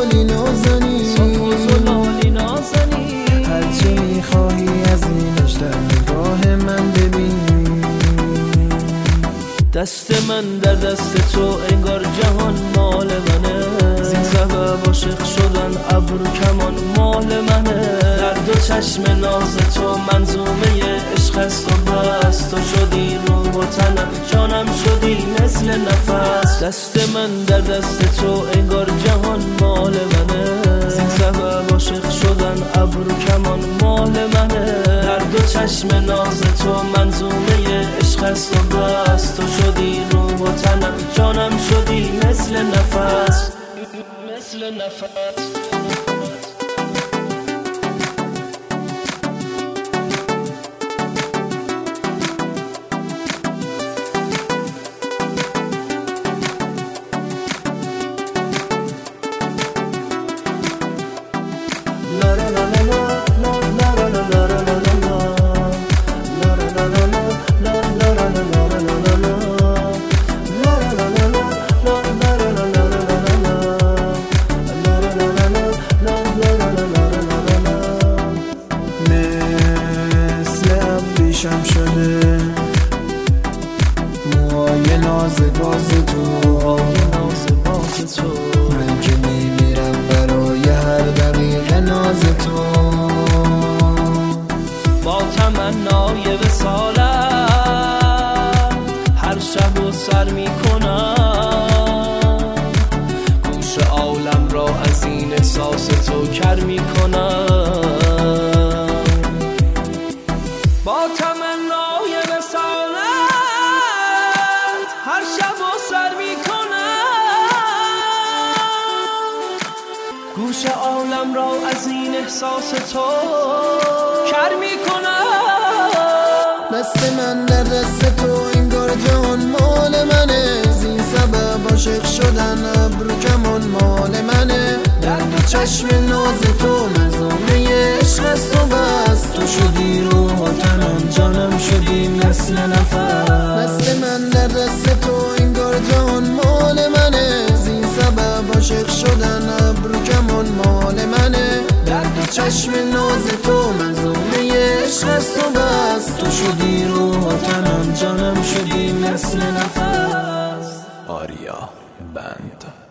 زلالی نازنی هرچی میخواهی از اینش در نگاه من ببین. دست من در دست تو انگار جهان مال منه، زین سبب عاشق شدن ابرو کمان مال منه. در دو چشم ناز تو منظومه عشق است و بس، تو شدی روح و تنم جانم شدی مثل نفس. دست من در دست تو انگار جهان مال منه، زین سبب عاشق شدن ابرو کمان مال منه. در دو چشم ناز تو منظومه عشق است و بس، تو شدی روح و تنم جانم شدی مثل نفس. شم شده موهای ناز باز تو، من که میمیرم برای هر دقیقه ناز تو. با تمنای وصالت هر شب و سر میکنم، گوش عالم را از این احساس تو کر میکنم. با تمنای وصالت هر شب و سر میکنم، گوش عالم را از این احساس تو کر میکنم. دست من در دست تو انگار جهان مال منه، زین سبب عاشق شدن ابرو کمان مال منه. در دو چشم ناز تو منظومه عشق است و بس، تو شدی روح و تنم جانم شدی مثل نفس. دست من در دست تو انگار جهان مال منه، زین سبب عاشق شدن ابرو کمان مال منه. در دو چشم ناز تو منظومه عشق است و بس، تو شدی روح و تنم جانم شدی مثل نفس. آریا بند.